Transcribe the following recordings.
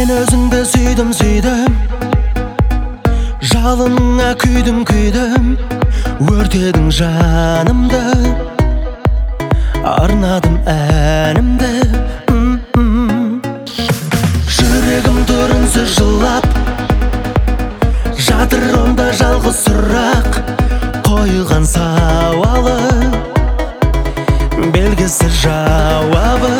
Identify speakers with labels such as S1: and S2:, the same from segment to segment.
S1: өзіңді сүйдім, жалыныңа күйдім, өртедің жанымды, арнадым әнімді. Жүрегім түрінсіз жылап жатыр, онда жалғыз сұрақ, қойылған сауалы белгісіз жауабы.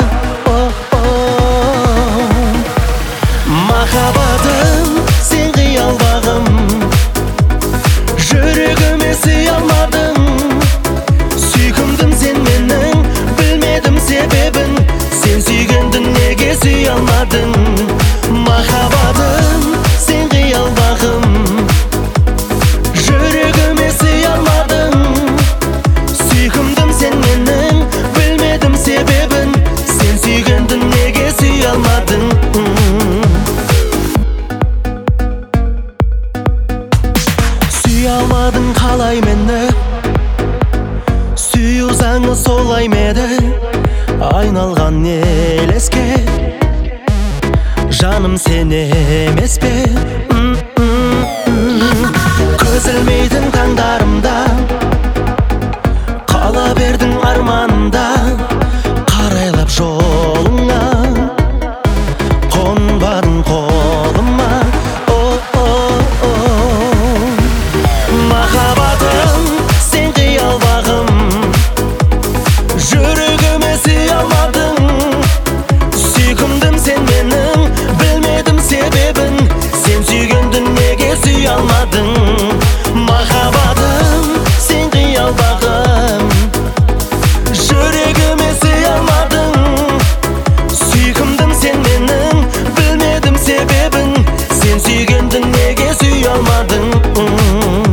S1: Махаббатым, сен қиял бағым, жүрегіме сый алмадың. Сүйкімдім сен менің, білмедім себебін, сен сүйгенді неге сүй алмадың. Махаббатым, сен қиял бағым, жүрегіме сый алмадың. Сүйкімдім сен менің, білмедім себебін, сен сүйгенді неге сүй алмадың. Сүй алмадың қалай мені, сүю заңы солай меді, айналған елеске жаным сен емес пе? Көз ілмейтін таңдарымда қала бердің арманымда, қарайлап жолыңа қонбадың қолыма. Махаббатым, сен қиял бағым, жүрегіме сый алмадың. Сүйкімдім сен менің, білмедім себебін, сен сүйгенді неге сүй алмадың. Махаббатым, сен қиял бағым, жүрегіме сый алмадың. Сүйкімдім сен менің, білмедім себебін, сен сүйгенді неге сүй алмадың.